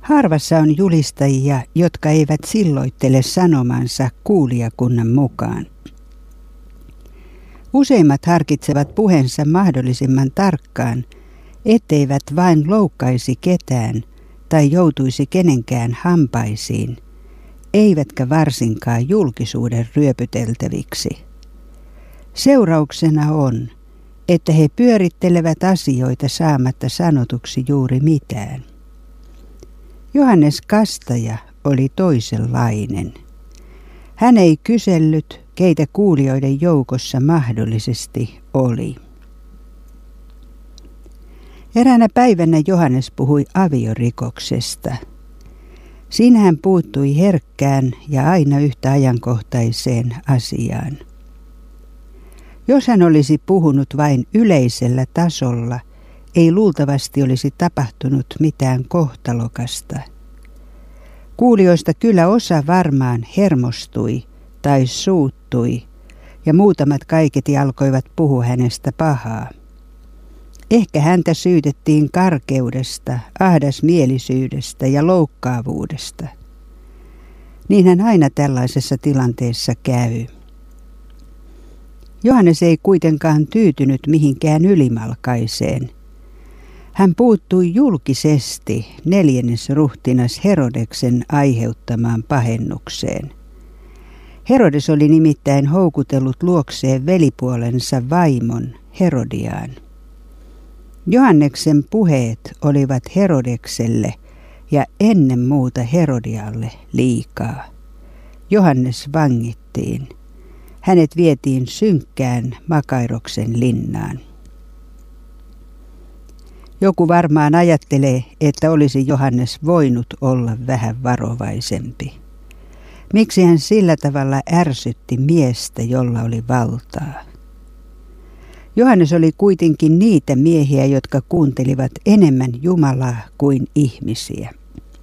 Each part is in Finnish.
Harvassa on julistajia, jotka eivät silloittele sanomansa kuulijakunnan mukaan. Useimmat harkitsevat puheensa mahdollisimman tarkkaan, etteivät vain loukkaisi ketään tai joutuisi kenenkään hampaisiin, eivätkä varsinkaan julkisuuden ryöpyteltäviksi. Seurauksena on, että he pyörittelevät asioita saamatta sanotuksi juuri mitään. Johannes Kastaja oli toisenlainen. Hän ei kysellyt, keitä kuulijoiden joukossa mahdollisesti oli. Eräänä päivänä Johannes puhui aviorikoksesta. Siinä hän puuttui herkkään ja aina yhtä ajankohtaiseen asiaan. Jos hän olisi puhunut vain yleisellä tasolla, ei luultavasti olisi tapahtunut mitään kohtalokasta. Kuulijoista kyllä osa varmaan hermostui tai suuttui, ja muutamat kaiketi alkoivat puhua hänestä pahaa. Ehkä häntä syytettiin karkeudesta, ahdasmielisyydestä ja loukkaavuudesta. Niinhän aina tällaisessa tilanteessa käy. Johannes ei kuitenkaan tyytynyt mihinkään ylimalkaiseen. Hän puuttui julkisesti neljännesruhtinas Herodeksen aiheuttamaan pahennukseen. Herodes oli nimittäin houkutellut luokseen velipuolensa vaimon Herodiaan. Johanneksen puheet olivat Herodekselle ja ennen muuta Herodialle liikaa. Johannes vangittiin. Hänet vietiin synkkään Makairoksen linnaan. Joku varmaan ajattelee, että olisi Johannes voinut olla vähän varovaisempi. Miksi hän sillä tavalla ärsytti miestä, jolla oli valtaa? Johannes oli kuitenkin niitä miehiä, jotka kuuntelivat enemmän Jumalaa kuin ihmisiä.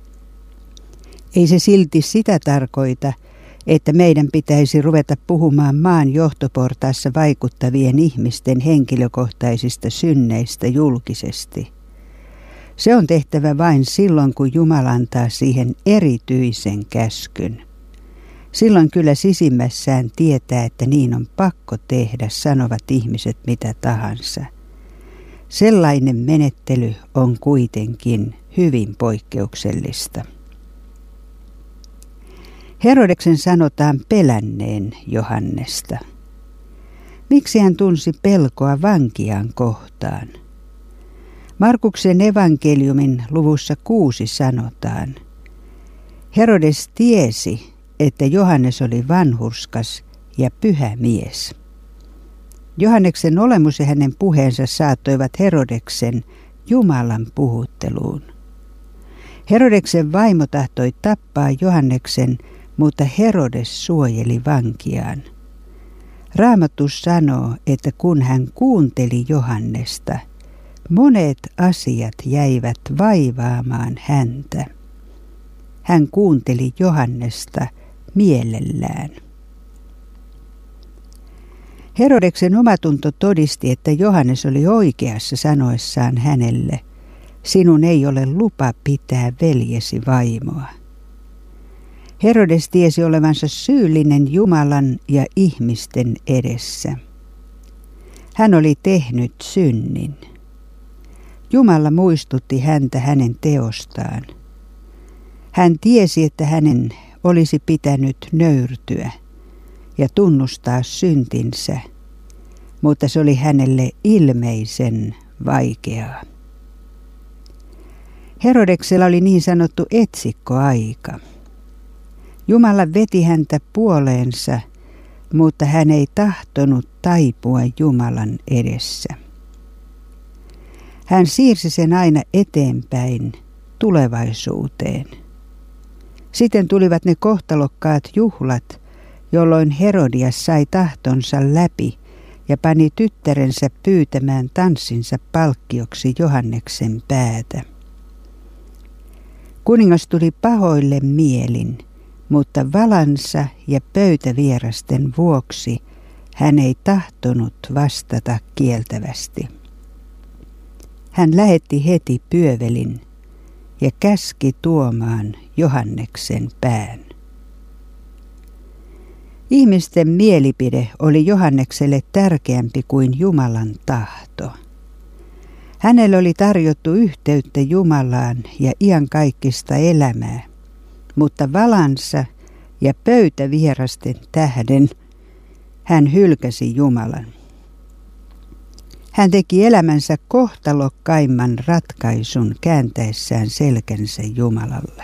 Ei se silti sitä tarkoita, että meidän pitäisi ruveta puhumaan maan johtoportaassa vaikuttavien ihmisten henkilökohtaisista synneistä julkisesti. Se on tehtävä vain silloin, kun Jumala antaa siihen erityisen käskyn. Silloin kyllä sisimmässään tietää, että niin on pakko tehdä, sanovat ihmiset mitä tahansa. Sellainen menettely on kuitenkin hyvin poikkeuksellista. Herodeksen sanotaan pelänneen Johannesta. Miksi hän tunsi pelkoa vankiaan kohtaan? Markuksen evankeliumin luvussa 6 sanotaan: Herodes tiesi, että Johannes oli vanhurskas ja pyhä mies. Johanneksen olemus ja hänen puheensa saattoivat Herodeksen Jumalan puhutteluun. Herodeksen vaimo tahtoi tappaa Johanneksen, mutta Herodes suojeli vankiaan. Raamattu sanoo, että kun hän kuunteli Johannesta, monet asiat jäivät vaivaamaan häntä. Hän kuunteli Johannesta mielellään. Herodeksen omatunto todisti, että Johannes oli oikeassa sanoessaan hänelle: sinun ei ole lupa pitää veljesi vaimoa. Herodes tiesi olevansa syyllinen Jumalan ja ihmisten edessä. Hän oli tehnyt synnin. Jumala muistutti häntä hänen teostaan. Hän tiesi, että hänen olisi pitänyt nöyrtyä ja tunnustaa syntinsä, mutta se oli hänelle ilmeisen vaikeaa. Herodeksella oli niin sanottu etsikkoaika. Jumala veti häntä puoleensa, mutta hän ei tahtonut taipua Jumalan edessä. Hän siirsi sen aina eteenpäin tulevaisuuteen. Sitten tulivat ne kohtalokkaat juhlat, jolloin Herodias sai tahtonsa läpi ja pani tyttärensä pyytämään tanssinsa palkkioksi Johanneksen päätä. Kuningas tuli pahoille mielin, mutta valansa ja pöytävierasten vuoksi hän ei tahtonut vastata kieltävästi. Hän lähetti heti pyövelin, ja käski tuomaan Johanneksen pään. Ihmisten mielipide oli Johannekselle tärkeämpi kuin Jumalan tahto. Hänelle oli tarjottu yhteyttä Jumalaan ja iankaikkista elämää, mutta valansa ja pöytävierasten tähden hän hylkäsi Jumalan. Hän teki elämänsä kohtalokkaimman ratkaisun kääntäessään selkänsä Jumalalle.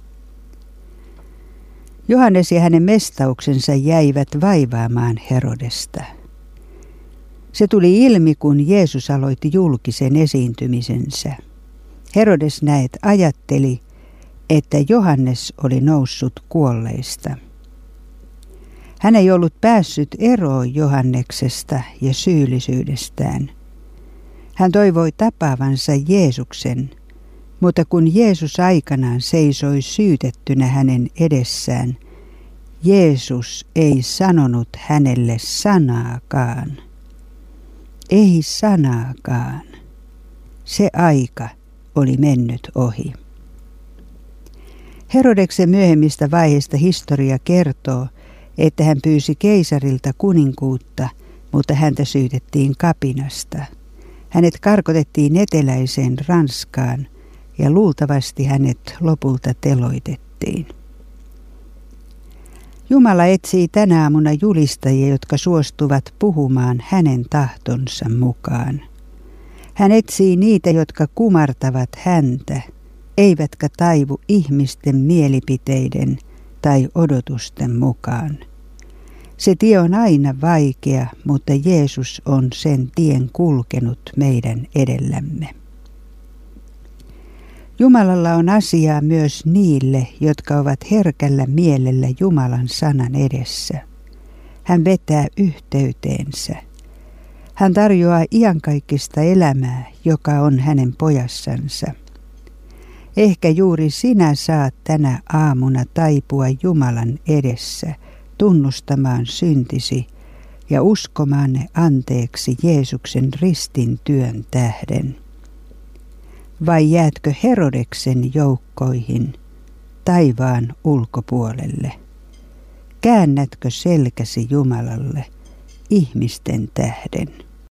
Johannes ja hänen mestauksensa jäivät vaivaamaan Herodesta. Se tuli ilmi, kun Jeesus aloitti julkisen esiintymisensä. Herodes näet ajatteli, että Johannes oli noussut kuolleista. Hän ei ollut päässyt eroon Johanneksesta ja syyllisyydestään. Hän toivoi tapaavansa Jeesuksen, mutta kun Jeesus aikanaan seisoi syytettynä hänen edessään, Jeesus ei sanonut hänelle sanaakaan. Ei sanaakaan. Se aika oli mennyt ohi. Herodeksen myöhemmistä vaiheista historia kertoo, että hän pyysi keisarilta kuninkuutta, mutta häntä syytettiin kapinasta. Hänet karkotettiin eteläiseen Ranskaan ja luultavasti hänet lopulta teloitettiin. Jumala etsii tänä aamuna julistajia, jotka suostuvat puhumaan hänen tahtonsa mukaan. Hän etsii niitä, jotka kumartavat häntä, eivätkä taivu ihmisten mielipiteiden tai odotusten mukaan. Se tie on aina vaikea, mutta Jeesus on sen tien kulkenut meidän edellämme. Jumalalla on asiaa myös niille, jotka ovat herkällä mielellä Jumalan sanan edessä. Hän vetää yhteyteensä. Hän tarjoaa iankaikkista elämää, joka on hänen pojassansa. Ehkä juuri sinä saat tänä aamuna taipua Jumalan edessä, tunnustamaan syntisi ja uskomaan ne anteeksi Jeesuksen ristin työn tähden. Vai jäätkö Herodeksen joukkoihin taivaan ulkopuolelle? Käännätkö selkäsi Jumalalle ihmisten tähden?